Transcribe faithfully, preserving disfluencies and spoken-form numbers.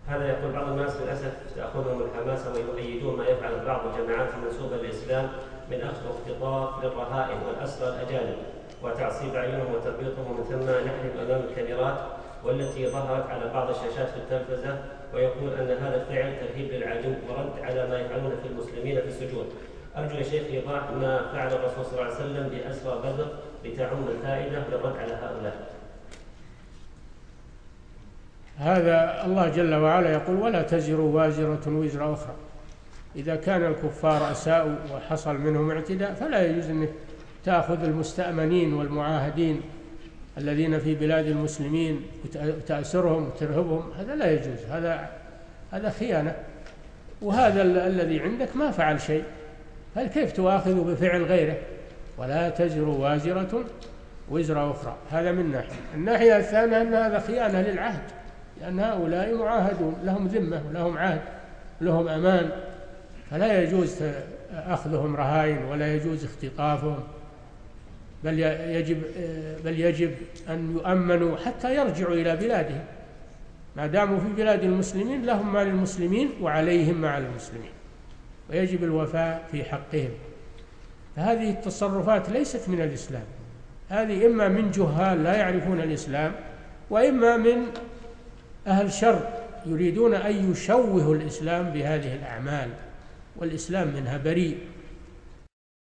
هذا يقول بعض الناس للأسف تأخذهم الحماسة ويؤيدون ما يفعل بعض الجماعات المنسوبة للإسلام من أخذ واختطاف للرهائن والأسرى الأجانب وتعصيب أعينهم وتربيطهم، ومن ثم نحن أمام الكاميرات والتي ظهرت على بعض الشاشات في التلفزة، ويقول أن هذا الفعل ترهيب للعدو ورد على ما يفعلون في المسلمين في السجون. أرجو يا شيخ إيضاح ما فعل الرسول صلى الله عليه وسلم بأسرى بدر لتعم الفائدة للرد على هؤلاء. هذا الله جل وعلا يقول: ولا تزر وازرة وزر أخرى. إذا كان الكفار أساءوا وحصل منهم اعتداء فلا يجوز أنك تأخذ المستأمنين والمعاهدين الذين في بلاد المسلمين وتأسرهم وترهبهم، هذا لا يجوز، هذا هذا خيانة. وهذا الذي عندك ما فعل شيء، هل كيف تؤاخذ بفعل غيره؟ ولا تزر وازرة وزر أخرى. هذا من ناحية. الناحية الثانية أن هذا خيانة للعهد، لأن هؤلاء معاهدون لهم ذمة ولهم عهد لهم أمان، فلا يجوز أخذهم رهائن ولا يجوز اختطافهم، بل يجب بل يجب أن يؤمنوا حتى يرجعوا إلى بلادهم. ما داموا في بلاد المسلمين لهم ما للمسلمين وعليهم ما على المسلمين، ويجب الوفاء في حقهم. فهذه التصرفات ليست من الإسلام، هذه إما من جهال لا يعرفون الإسلام، وإما من أهل شر يريدون أن يشوهوا الإسلام بهذه الأعمال، والإسلام منها بريء.